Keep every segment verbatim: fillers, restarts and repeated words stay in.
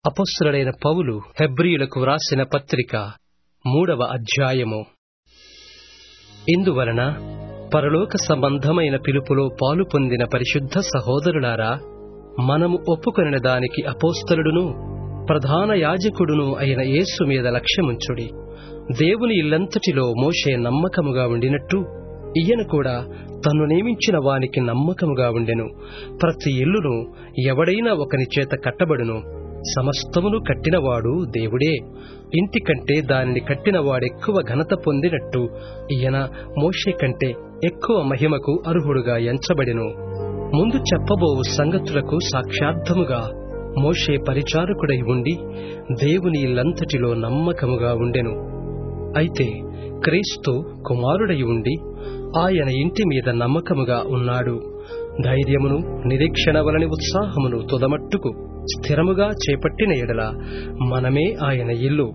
అపొస్తలుడైన పౌలు హెబ్రీయులకు వ్రాసిన పత్రిక మూడవ అధ్యాయము. ఇందువలన పరలోక సంబంధమైన పిలుపులో పాలు పొందిన పరిశుద్ధ సహోదరులారా, మనము ఒప్పుకొనిన దానికి అపొస్తలుడును ప్రధాన యాజకుడును అయిన యేసు మీద లక్ష్యముంచుడి. దేవుని ఇల్లంతటిలో మోషే నమ్మకముగా ఉండినట్టు ఈయన కూడా తన్ను నియమించిన వానికి నమ్మకముగా ఉండెను. ప్రతి ఇల్లును ఎవడైనా ఒకని చేత కట్టబడును. సమస్తమును కట్టినవాడు దేవుడే. ఇంటి కంటే దానిని కట్టినవాడెక్కువ ఘనత పొందినట్టు ఈయన మోషే కంటే ఎక్కువ మహిమకు అర్హుడుగా ఎంచబడెను. ముందు చెప్పబోవు సంగతులకు సాక్షార్థముగా మోషే పరిచారకుడై ఉండి దేవుని ఇల్లంతటిలో నమ్మకముగా ఉండెను. అయితే క్రీస్తు కుమారుడై ఉండి ఆయన ఇంటి మీద నమ్మకముగా ఉన్నాడు. ధైర్యమును నిరీక్షణ వలని ఉత్సాహమును తుదమట్టుకు స్థిరముగా చేపట్టిన ఎడల మనమే ఆయన ఇల్లు.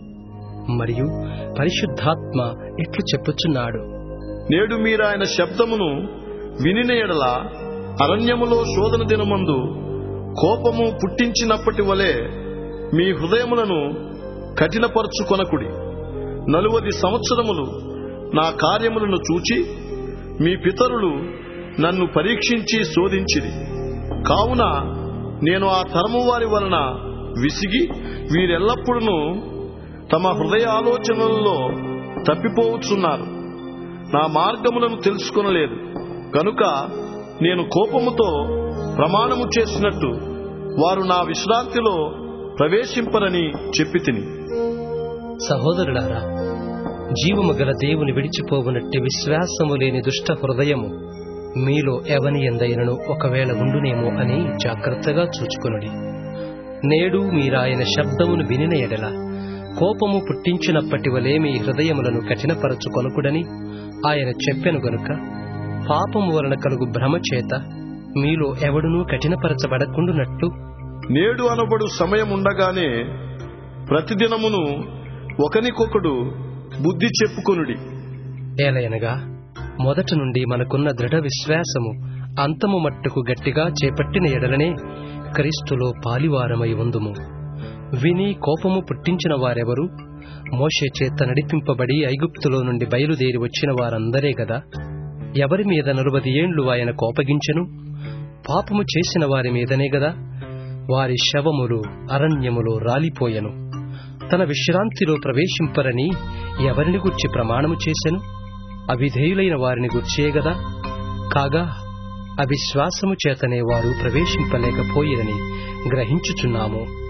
మరియు పరిశుద్ధాత్మ ఇట్లు చెప్పుచున్నాడు, నేడు మీరాయన శబ్దమును వినిన ఎడల అరణ్యములో శోధన దినమందు కోపము పుట్టించినప్పటి వలె మీ హృదయములను కఠినపరచుకొనకుడి. నలువది సంవత్సరములు నా కార్యములను చూచి మీ పితరులు నన్ను పరీక్షించి శోధించిరి. కావున నేను ఆ తరము వారి వలన విసిగి వీరెల్లప్పుడూ తమ హృదయ ఆలోచనలలో తప్పిపోవచ్చున్నారు, నా మార్గములను తెలుసుకొనలేదు. కనుక నేను కోపముతో ప్రమాణము చేసినట్టు వారు నా విశ్రాంతిలో ప్రవేశింపరని చెప్పి తిని. సహోదరులారా, జీవము గల దేవుని విడిచిపోవునట్టి విశ్వాసము లేని దుష్ట హృదయము మీలో ఎవని ఎందైనను ఒకవేళ ఉండునేమో అని జాగ్రత్తగా చూచుకొనుడి. నేడు మీరాయన శబ్దమును వినిన ఎడల కోపము పుట్టించినప్పటి వలె మీ హృదయములను కఠినపరచుకొనకుడని ఆయన చెప్పెను గనుక పాపము వలన కలుగు భ్రమ చేత మీలో ఎవడునూ కఠినపరచబడకుండునట్లు నేడు అనబడు సమయముండగానే ప్రతిదినమును ఒకనికొకడు బుద్ధి చెప్పుకొనుడి. ఏలయనగా మొదట నుండి మనకున్న దృఢ విశ్వాసము అంతము మట్టుకు గట్టిగా చేపట్టిన ఎడలనే క్రీస్తులో పాలివారమై ఉందుము. విని కోపము పుట్టించిన వారెవరు? మోషే చేత నడిపింపబడి ఐగుప్తులో నుండి బయలుదేరి వచ్చిన వారందరే గదా. ఎవరి మీద నలువది ఏండ్లు ఆయన కోపగించెను? పాపము చేసిన వారి మీదనే గదా. వారి శవములు అరణ్యములో రాలిపోయెను. తన విశ్రాంతిలో ప్రవేశింపరని ఎవరిని గుర్చి ప్రమాణము చేసెను? అవిధేయులైన వారిని గుర్చే గదా. కాగా అవిశ్వాసము చేతనే వారు ప్రవేశింపలేకపోయిరని గ్రహించుచున్నాము.